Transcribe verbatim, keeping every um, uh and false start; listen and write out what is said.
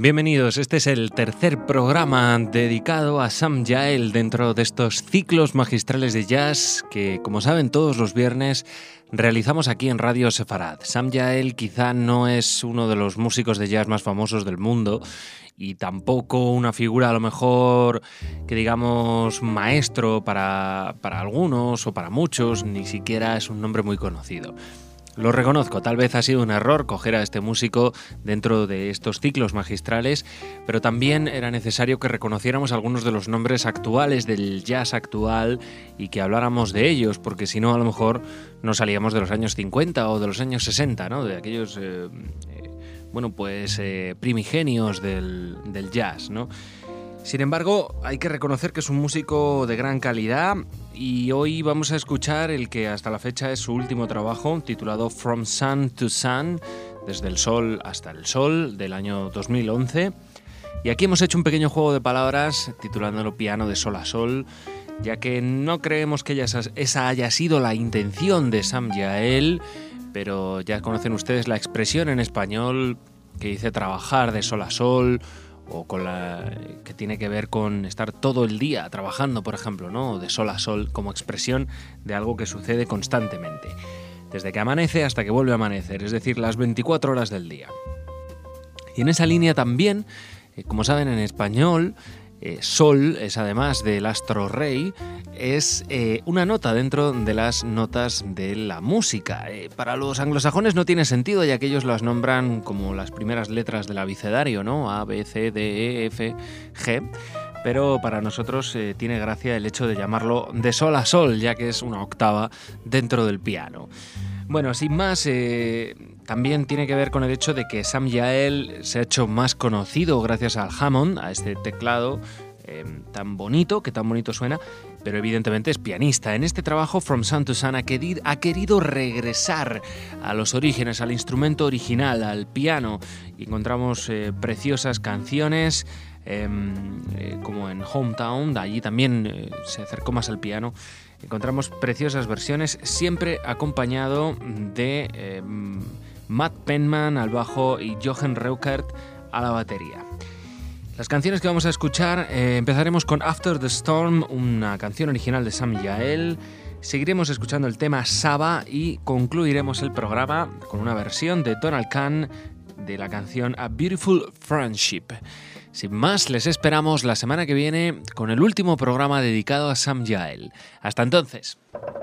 Bienvenidos, este es el tercer programa dedicado a Sam Jael dentro de estos ciclos magistrales de jazz que, como saben, todos los viernes realizamos aquí en Radio Sefarad. Sam Jael quizá no es uno de los músicos de jazz más famosos del mundo y tampoco una figura a lo mejor que digamos maestro para, para algunos o para muchos, ni siquiera es un nombre muy conocido. Lo reconozco, tal vez ha sido un error coger a este músico dentro de estos ciclos magistrales, pero también era necesario que reconociéramos algunos de los nombres actuales del jazz actual y que habláramos de ellos, porque si no a lo mejor no salíamos de los años cincuenta o de los años sesenta, ¿no? De aquellos, eh, eh, bueno, pues eh, primigenios del, del jazz, ¿no? Sin embargo, hay que reconocer que es un músico de gran calidad y hoy vamos a escuchar el que hasta la fecha es su último trabajo, titulado From Sun to Sun, desde el sol hasta el sol, del año dos mil once. Y aquí hemos hecho un pequeño juego de palabras titulándolo Piano de Sol a Sol, ya que no creemos que esa haya sido la intención de Sam Jael, pero ya conocen ustedes la expresión en español que dice trabajar de sol a sol, o con la que tiene que ver con estar todo el día trabajando, por ejemplo, ¿no? De sol a sol, como expresión de algo que sucede constantemente, desde que amanece hasta que vuelve a amanecer, es decir, las veinticuatro horas del día. Y en esa línea también, eh, como saben en español, eh, sol es además del astro rey, es eh, una nota dentro de las notas de la música. Eh, para los anglosajones no tiene sentido, ya que ellos las nombran como las primeras letras del abecedario, ¿no? A, B, C, D, E, F, G. Pero para nosotros eh, tiene gracia el hecho de llamarlo de sol a sol, ya que es una octava dentro del piano. Bueno, sin más, eh, también tiene que ver con el hecho de que Sam Jael se ha hecho más conocido gracias al Hammond, a este teclado eh, tan bonito, que tan bonito suena, pero evidentemente es pianista. En este trabajo, From Sun to Sun, ha querido, ha querido regresar a los orígenes, al instrumento original, al piano. Y encontramos eh, preciosas canciones, eh, eh, como en Hometown, allí también eh, se acercó más al piano. Encontramos preciosas versiones, siempre acompañado de eh, Matt Penman al bajo y Jochen Reukert a la batería. Las canciones que vamos a escuchar, eh, empezaremos con After the Storm, una canción original de Sam Jael. Seguiremos escuchando el tema Saba y concluiremos el programa con una versión de Donald Kahn de la canción A Beautiful Friendship. Sin más, les esperamos la semana que viene con el último programa dedicado a Sam Jael. Hasta entonces.